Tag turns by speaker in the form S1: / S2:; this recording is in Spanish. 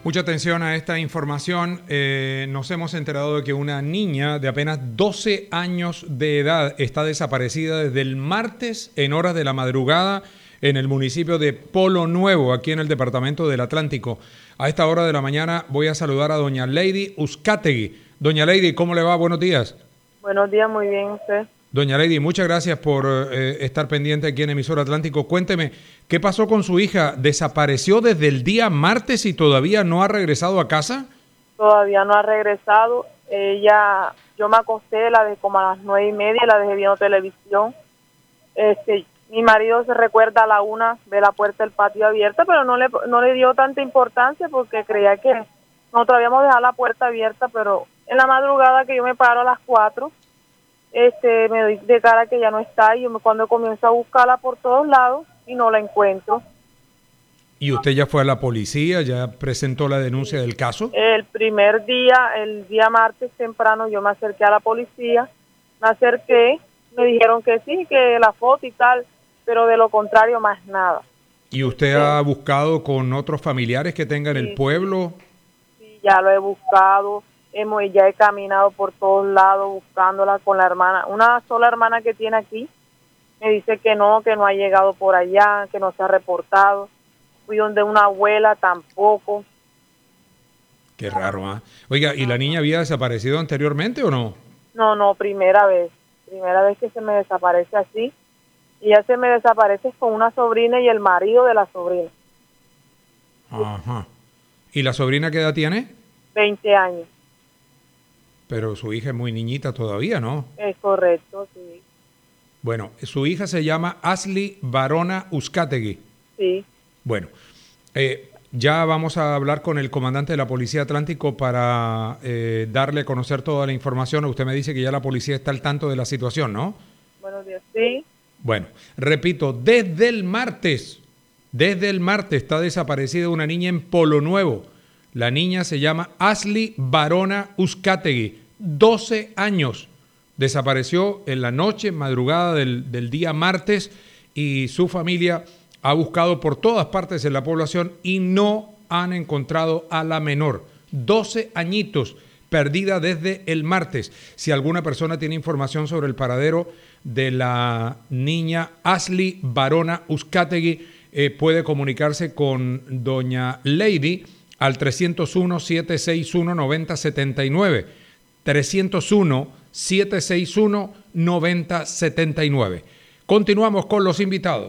S1: Mucha atención a esta información. Nos hemos enterado de que una niña de apenas 12 años de edad está desaparecida desde el martes en horas de la madrugada en el municipio de Polo Nuevo, aquí en el departamento del Atlántico. A esta hora de la mañana voy a saludar a doña Lady Uzcategui. Doña Lady, ¿cómo le va? Buenos días.
S2: Buenos días, muy bien, usted.
S1: Doña Lady, muchas gracias por estar pendiente aquí en Emisora Atlántico. Cuénteme, ¿qué pasó con su hija? ¿Desapareció desde el día martes y todavía no ha regresado a casa?
S2: Todavía no ha regresado. Yo me acosté, la dejé como a las 9:30, la dejé viendo televisión. Mi marido se recuerda a la 1, ve la puerta del patio abierta, pero no le dio tanta importancia porque creía que nosotros habíamos dejado la puerta abierta, pero en la madrugada que yo me paro a las 4, me doy de cara que ya no está, y cuando comienzo a buscarla por todos lados y no la encuentro.
S1: ¿Y usted ya fue a la policía, ya presentó la denuncia del caso?
S2: El día martes temprano, yo me acerqué a la policía, me dijeron que sí, que la foto y tal, pero de lo contrario más nada.
S1: ¿Y usted ha buscado con otros familiares que tengan el pueblo?
S2: Sí, ya lo he buscado. Ya he caminado por todos lados buscándola con la hermana. Una sola hermana que tiene aquí me dice que no ha llegado por allá, que no se ha reportado. Fui donde una abuela, tampoco.
S1: Qué raro, ¿ah? Oiga, ¿y la niña había desaparecido anteriormente o no?
S2: No, primera vez que se me desaparece así. Y ya se me desaparece con una sobrina y el marido de la sobrina.
S1: Ajá. ¿Y la sobrina qué edad tiene?
S2: 20 años.
S1: Pero su hija es muy niñita todavía, ¿no?
S2: Es correcto, sí.
S1: Bueno, su hija se llama Ashley Barona Uzcategui.
S2: Sí.
S1: Bueno, ya vamos a hablar con el comandante de la Policía Atlántico para darle a conocer toda la información. Usted me dice que ya la policía está al tanto de la situación, ¿no?
S2: Buenos días, sí.
S1: Bueno, repito, desde el martes está desaparecida una niña en Polo Nuevo. La niña se llama Ashley Barona Uzcategui, 12 años. Desapareció en la noche, madrugada del día martes, y su familia ha buscado por todas partes en la población y no han encontrado a la menor. 12 añitos, perdida desde el martes. Si alguna persona tiene información sobre el paradero de la niña Ashley Barona Uzcategui, puede comunicarse con doña Lady al 301-761-9079. 301-761-9079. Continuamos con los invitados.